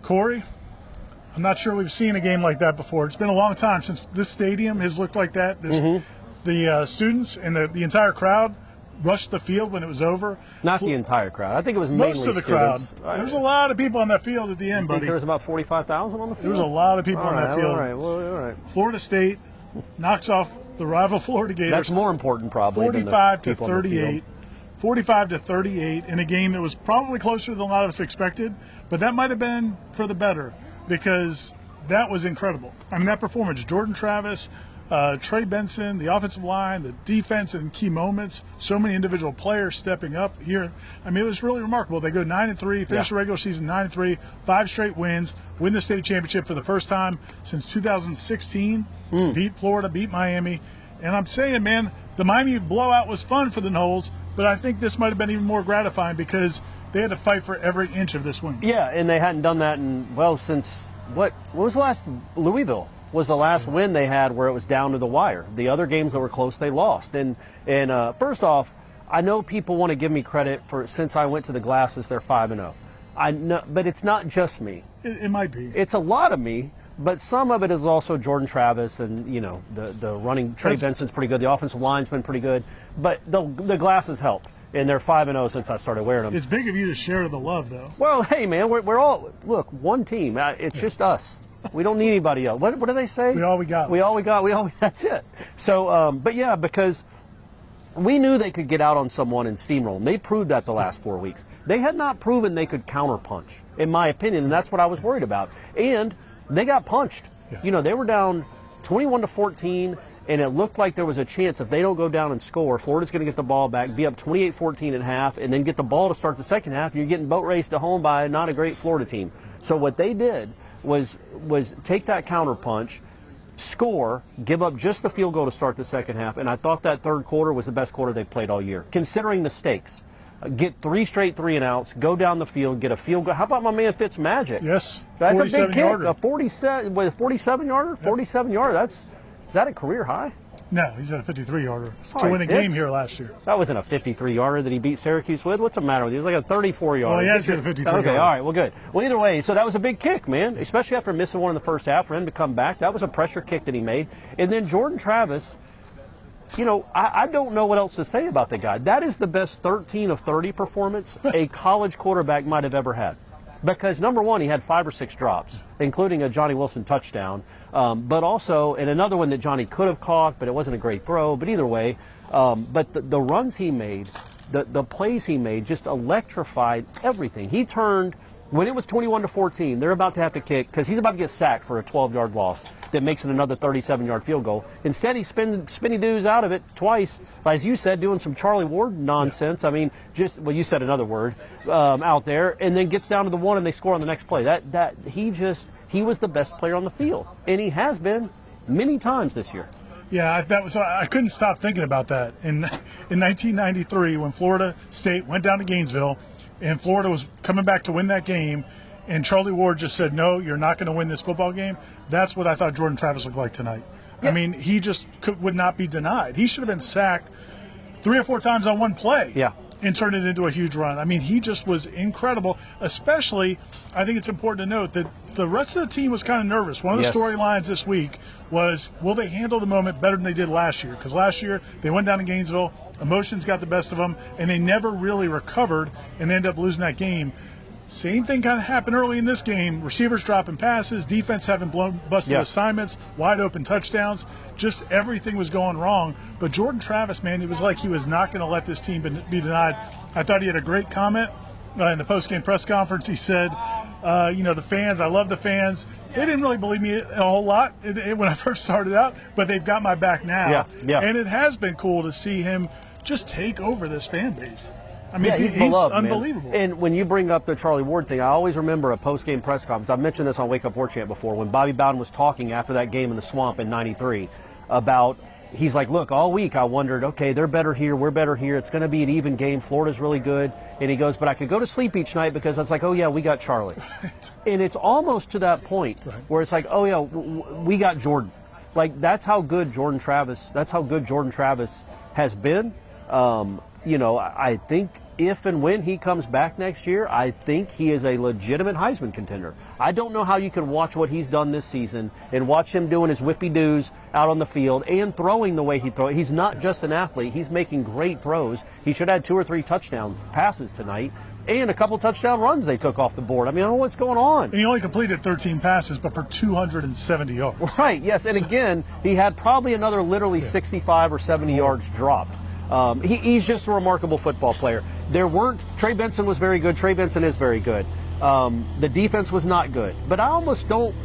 Corey, I'm not sure we've seen a game like that before. It's been a long time since this stadium has looked like that. The students and the entire crowd rushed the field when it was over. Not the entire crowd. I think it was mainly most of the students. crowd. There was a lot of people on that field at the end, buddy. There was about 45,000 on the field? There was a lot of people on that field. All right, well, all right. Florida State knocks off the rival Florida Gators. That's more important, probably, 45 than to 38. 45 to 38 in a game that was probably closer than a lot of us expected, but that might have been for the better because that was incredible. I mean, that performance, Jordan Travis, Trey Benson, the offensive line, the defense in key moments, so many individual players stepping up here. I mean, it was really remarkable. They go 9-3, finish the regular season 9-3, 5 straight wins, win the state championship for the first time since 2016, beat Florida, beat Miami. And I'm saying, man, the Miami blowout was fun for the Noles, but I think this might have been even more gratifying because they had to fight for every inch of this win. Yeah, and they hadn't done that since, what was the last, Louisville was the last win they had where it was down to the wire. The other games that were close, they lost. And first off, I know people want to give me credit for, since I went to the Glasses, they're 5-0. I know, but it's not just me. It might be. It's a lot of me, but some of it is also Jordan Travis and, you know, the running. Trey Benson's pretty good. The offensive line's been pretty good. But the Glasses help. And they're 5-0 since I started wearing them. It's big of you to share the love, though. Well, hey, man, we're all, look, one team. It's just us. We don't need anybody else. What do they say? We all we got. That's it. So, but yeah, because we knew they could get out on someone and steamroll. And they proved that the last 4 weeks. They had not proven they could counterpunch, in my opinion, and that's what I was worried about. And they got punched. Yeah. You know, they were down 21-14, and it looked like there was a chance if they don't go down and score, Florida's going to get the ball back, be up 28-14 at half, and then get the ball to start the second half. You're getting boat raced to home by not a great Florida team. So what they did was take that counterpunch, score, give up just the field goal to start the second half, and I thought that third quarter was the best quarter they played all year, considering the stakes. Get 3 straight 3-and-outs, go down the field, get a field goal. How about my man Fitzmagic? Yes, that's a big kick. Yarder. A 47-yarder, 47-yarder. Is that a career high? No, he's at a 53-yarder Sorry, to win a game here last year. That wasn't a 53-yarder that he beat Syracuse with. What's the matter with you? It was like a 34-yarder. Well, he has hit a 53-yarder. Okay, all right, well, good. Well, either way, so that was a big kick, man, especially after missing one in the first half for him to come back. That was a pressure kick that he made. And then Jordan Travis, you know, I don't know what else to say about the guy. That is the best 13 of 30 performance a college quarterback might have ever had. Because, number one, he had 5 or 6 drops, including a Johnny Wilson touchdown, but also, and another one that Johnny could have caught, but it wasn't a great throw. But either way, but the runs he made, the plays he made just electrified everything. He turned, when it was 21-14, they're about to have to kick, because he's about to get sacked for a 12-yard loss that makes it another 37-yard field goal. Instead, he spinny doos out of it twice, as you said, doing some Charlie Ward nonsense. I mean, you said another word out there, and then gets down to the one and they score on the next play. He was the best player on the field, and he has been many times this year. Yeah, I couldn't stop thinking about that. In 1993, when Florida State went down to Gainesville, and Florida was coming back to win that game, and Charlie Ward just said, no, you're not going to win this football game. That's what I thought Jordan Travis looked like tonight. Yeah. I mean, he just would not be denied. He should have been sacked 3 or 4 times on one play. Yeah. And turned it into a huge run. I mean, he just was incredible. Especially, I think it's important to note that the rest of the team was kind of nervous. One of the storylines this week was, will they handle the moment better than they did last year? Because last year, they went down to Gainesville, emotions got the best of them, and they never really recovered, and they ended up losing that game. Same thing kind of happened early in this game. Receivers dropping passes, defense having busted assignments, wide open touchdowns. Just everything was going wrong. But Jordan Travis, man, it was like he was not going to let this team be denied. I thought he had a great comment in the post-game press conference. He said, the fans, I love the fans. They didn't really believe me a whole lot when I first started out, but they've got my back now. Yeah. And it has been cool to see him just take over this fan base. I mean, he's beloved, unbelievable. Man. And when you bring up the Charlie Ward thing, I always remember a post-game press conference. I've mentioned this on Wake Up War Chant before, when Bobby Bowden was talking after that game in the Swamp in '93 about, he's like, look, all week I wondered, okay, they're better here, we're better here, it's going to be an even game, Florida's really good. And he goes, but I could go to sleep each night because I was like, oh, yeah, we got Charlie. And it's almost to that point where it's like, oh, yeah, we got Jordan. Like, that's how good Jordan Travis has been. I think if and when he comes back next year, I think he is a legitimate Heisman contender. I don't know how you can watch what he's done this season and watch him doing his whippy-doos out on the field and throwing the way he throws. He's not just an athlete. He's making great throws. He should have 2 or 3 touchdown passes tonight and a couple touchdown runs they took off the board. I mean, I don't know what's going on. And he only completed 13 passes, but for 270 yards. Right, yes. And again, he had probably another literally 65 or 70 yards dropped. He's just a remarkable football player. Trey Benson was very good. Trey Benson is very good. The defense was not good. But I almost don't,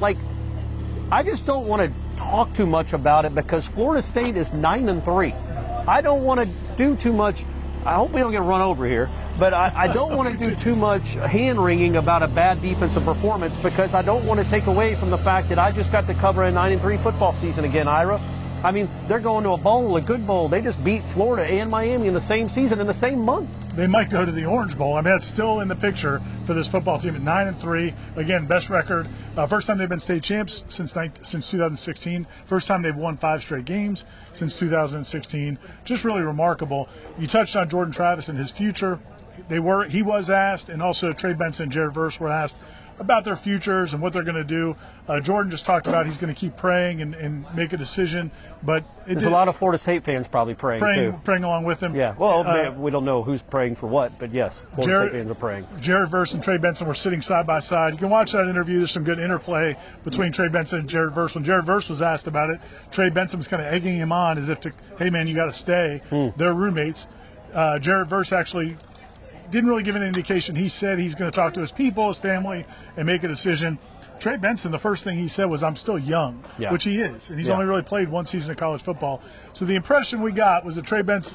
I just don't want to talk too much about it because Florida State is 9-3. I don't want to do too much. I hope we don't get run over here, but I don't want to do too much hand-wringing about a bad defensive performance because I don't want to take away from the fact that I just got to cover a 9-3 football season again, Ira. I mean, they're going to a bowl, a good bowl. They just beat Florida and Miami in the same season, in the same month. They might go to the Orange Bowl. I mean, that's still in the picture for this football team at 9-3. Again, best record. First time they've been state champs since 2016. First time they've won 5 straight games since 2016. Just really remarkable. You touched on Jordan Travis and his future. He was asked, and also Trey Benson and Jared Verse were asked about their futures and what they're going to do. Jordan just talked about he's going to keep praying and make a decision. But there's a lot of Florida State fans probably praying too. Praying along with him. Yeah, well, we don't know who's praying for what, but yes, Florida State fans are praying. Jared Verse and Trey Benson were sitting side by side. You can watch that interview. There's some good interplay between Trey Benson and Jared Verse. When Jared Verse was asked about it, Trey Benson was kind of egging him on as if to, hey, man, you got to stay. They're roommates. Jared Verse actually didn't really give an indication. He said he's going to talk to his people, his family, and make a decision. Trey Benson, the first thing he said was, I'm still young, which he is. And he's only really played 1 season of college football. So the impression we got was that Trey Benson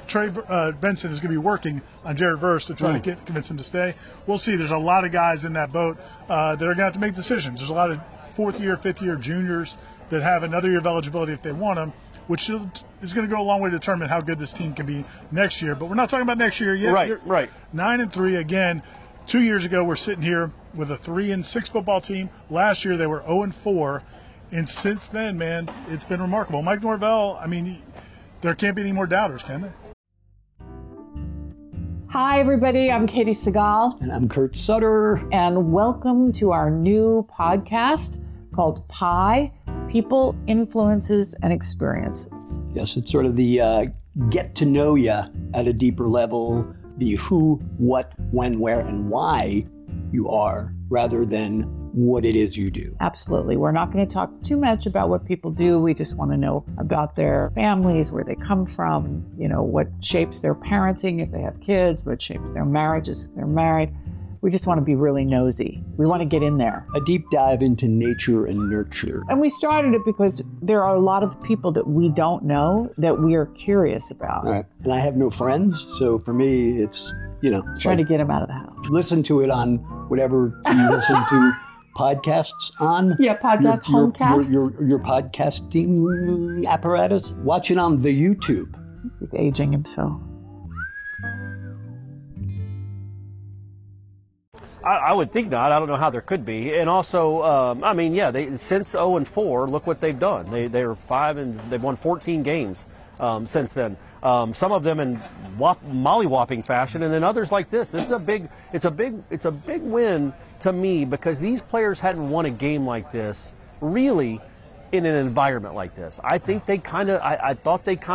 is going to be working on Jared Verse to try to convince him to stay. We'll see. There's a lot of guys in that boat that are going to have to make decisions. There's a lot of 4th-year, 5th-year juniors that have another year of eligibility if they want them, which is going to go a long way to determine how good this team can be next year. But we're not talking about next year yet. Right. 9-3 again. 2 years ago, we're sitting here with a 3-6 football team. Last year, they were 0-4. And since then, man, it's been remarkable. Mike Norvell, I mean, there can't be any more doubters, can there? Hi, everybody. I'm Katie Segal. And I'm Kurt Sutter. And welcome to our new podcast called PIE, People, Influences, and Experiences. Yes, it's sort of the get to know you at a deeper level, the who, what, when, where, and why you are, rather than what it is you do. Absolutely. We're not going to talk too much about what people do. We just want to know about their families, where they come from, what shapes their parenting if they have kids, what shapes their marriages if they're married. We just want to be really nosy. We want to get in there. A deep dive into nature and nurture. And we started it because there are a lot of people that we don't know that we are curious about. Right. And I have no friends, so for me, it's, trying to get them out of the house. Listen to it on whatever you listen to podcasts on. Yeah, homecasts. Your podcasting apparatus. Watch it on the YouTube. He's aging himself. I would think not. I don't know how there could be. And also, since 0-4, look what they've done. They were 5 and they've won 14 games since then. Some of them in molly-whopping fashion, and then others like this. This is it's a big win to me because these players hadn't won a game like this really in an environment like this. I think they I thought they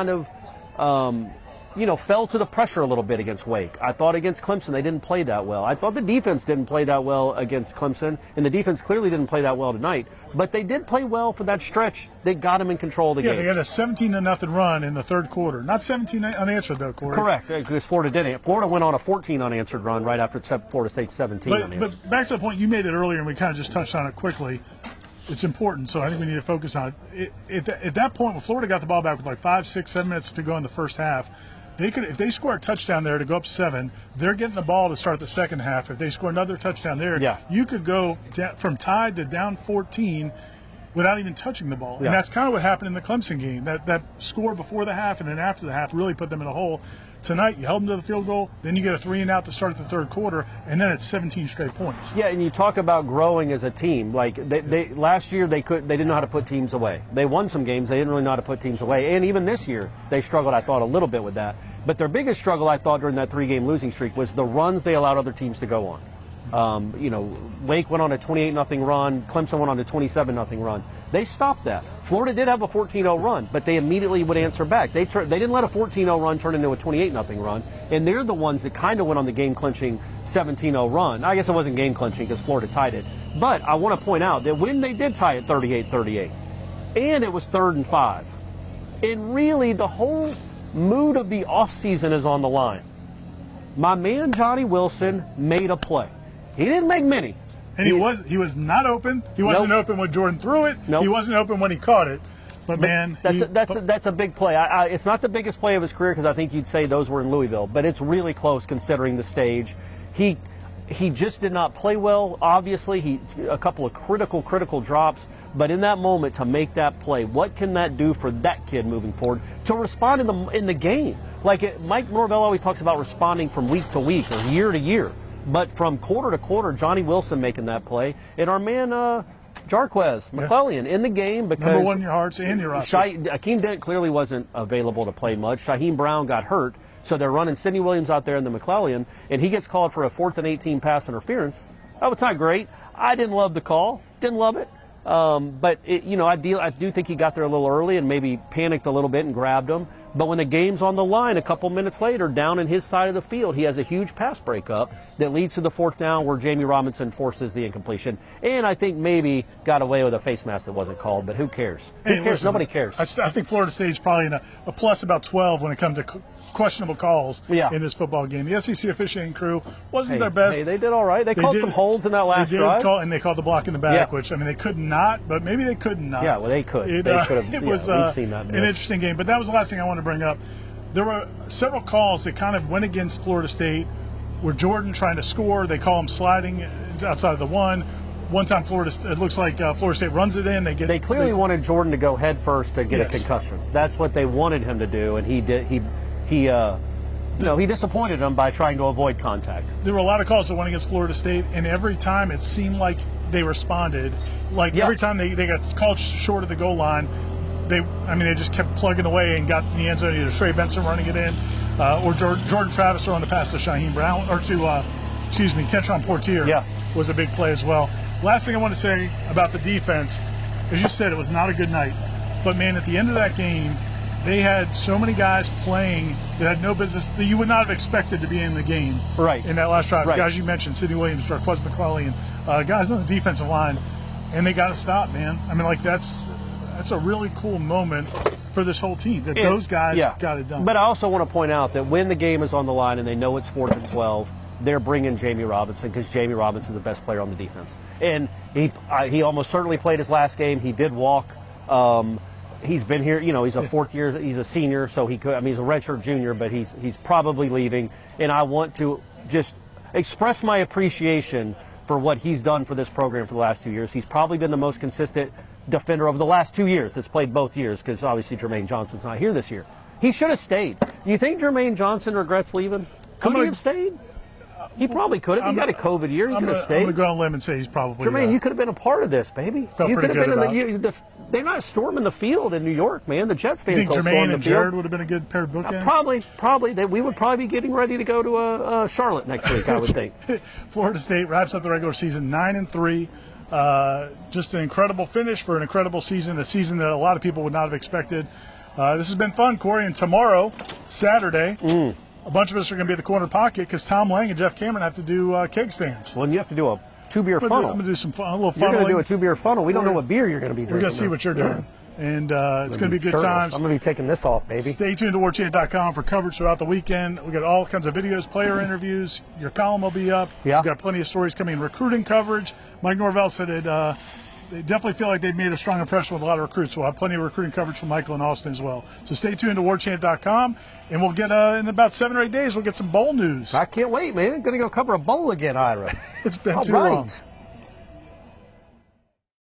fell to the pressure a little bit against Wake. I thought against Clemson they didn't play that well. I thought the defense didn't play that well against Clemson, and the defense clearly didn't play that well tonight. But they did play well for that stretch that got them in control of the game. Yeah, they had a 17-0 run in the third quarter. Not 17 unanswered, though, Corey. Correct, because Florida didn't. Florida went on a 14 unanswered run right after Florida State's 17 unanswered. But back to the point you made it earlier, and we kind of just touched on it quickly. It's important, so I think we need to focus on it. At that point, when Florida got the ball back with 5, 6, 7 minutes to go in the first half, if they score a touchdown there to go up 7, they're getting the ball to start the second half. If they score another touchdown there, you could go from tied to down 14 without even touching the ball. Yeah. And that's kind of what happened in the Clemson game. That score before the half and then after the half really put them in a hole. Tonight, you held them to the field goal, then you get a 3-and-out to start the third quarter, and then it's 17 straight points. Yeah, and you talk about growing as a team. Like they last year, they didn't know how to put teams away. They won some games, they didn't really know how to put teams away, and even this year, they struggled. I thought a little bit with that. But their biggest struggle, I thought, during that 3-game losing streak was the runs they allowed other teams to go on. Wake went on a 28-0 run. Clemson went on a 27-0 run. They stopped that. Florida did have a 14-0 run, but they immediately would answer back. They didn't let a 14-0 run turn into a 28-0 run, and they're the ones that kind of went on the game-clinching 17-0 run. I guess it wasn't game-clinching because Florida tied it. But I want to point out that when they did tie it 38-38, and it was 3rd and 5, and really the whole mood of the offseason is on the line. My man Johnny Wilson made a play. He didn't make many. And he was not open. He wasn't open when Jordan threw it. Nope. He wasn't open when he caught it. But man, that's a big play. It's not the biggest play of his career because I think you'd say those were in Louisville, but it's really close considering the stage. He just did not play well. Obviously, a couple of critical drops. But in that moment, to make that play, what can that do for that kid moving forward to respond in the game? Mike Norvell always talks about responding from week to week or year to year. But from quarter to quarter, Johnny Wilson making that play, and our man Jarquez McClellan in the game because number 1 in your hearts and your roster. Akeem Dent clearly wasn't available to play much. Shaheem Brown got hurt, so they're running Sidney Williams out there in the McClellan, and he gets called for a 4th and 18 pass interference. Oh, it's not great. I didn't love the call. Didn't love it. But I do think he got there a little early and maybe panicked a little bit and grabbed him. But when the game's on the line, a couple minutes later, down in his side of the field, he has a huge pass breakup that leads to the 4th down where Jamie Robinson forces the incompletion. And I think maybe got away with a face mask that wasn't called, but who cares? Who cares? Listen, nobody cares. I think Florida State's probably in a plus about 12 when it comes to questionable calls in this football game. The SEC officiating crew wasn't their best. Hey, they did all right. They called some holds in that last drive. And they called the block in the back, which, I mean, they could not, but maybe they could not. Yeah, well, they could. It was we've seen that an interesting game. But that was the last thing I wanted to bring up. There were several calls that kind of went against Florida State where Jordan trying to score. They call him sliding outside of the one. One time, it looks like Florida State runs it in. They clearly wanted Jordan to go head first to get a concussion. That's what they wanted him to do, and he did. He disappointed them by trying to avoid contact. There were a lot of calls that went against Florida State, and every time it seemed like they responded. Every time they got called short of the goal line, they just kept plugging away and got in the end zone. Either Trey Benson running it in, or Jordan Travis throwing the pass to Shaheem Brown, or to Kentron Portier was a big play as well. Last thing I want to say about the defense, as you said, it was not a good night. But, man, at the end of that game, they had so many guys playing that had no business, that you would not have expected to be in the game in that last drive. Right. Guys you mentioned, Sidney Williams, Jarquez McClellan, guys on the defensive line, and they got to stop, man. I mean, that's a really cool moment for this whole team, that those guys got it done. But I also want to point out that when the game is on the line and they know it's 4th and 12, they're bringing Jamie Robinson because Jamie Robinson is the best player on the defense. And he almost certainly played his last game. He did walk. He's been here, he's a 4th year, he's a senior, so he's a redshirt junior, but he's probably leaving. And I want to just express my appreciation for what he's done for this program for the last 2 years. He's probably been the most consistent defender of the last 2 years. It's played both years because obviously Jermaine Johnson's not here this year. He should have stayed. You think Jermaine Johnson regrets leaving? Could he have stayed? He probably could have. He got a COVID year. He could have stayed. I'm going to go on a limb and say he's probably. Jermaine, you could have been a part of this, baby. You could have been they're not storming the field in New York, man. The Jets fans don't storm the field. You think Jermaine and Jared would have been a good pair of bookends? Probably. We would probably be getting ready to go to Charlotte next week, I would think. Florida State wraps up the regular season 9-3. Just an incredible finish for an incredible season, a season that a lot of people would not have expected. This has been fun, Corey. And tomorrow, Saturday, a bunch of us are going to be at the corner pocket because Tom Lang and Jeff Cameron have to do keg stands. Well, you have to do a 2-beer funnel. I'm going to do a little funneling. You're going to do a 2-beer funnel. We don't know what beer you're going to be drinking. We're going to see what you're doing. And it's going to be good times. I'm going to be taking this off, baby. Stay tuned to WarChant.com for coverage throughout the weekend. We got all kinds of videos, player interviews. Your column will be up. Yeah. We've got plenty of stories coming in. Recruiting coverage. Mike Norvell said they definitely feel like they've made a strong impression with a lot of recruits. We'll have plenty of recruiting coverage from Michael and Austin as well. So stay tuned to WarChant.com, and we'll get in about 7 or 8 days, we'll get some bowl news. I can't wait, man. I'm going to go cover a bowl again, Ira. It's been too long.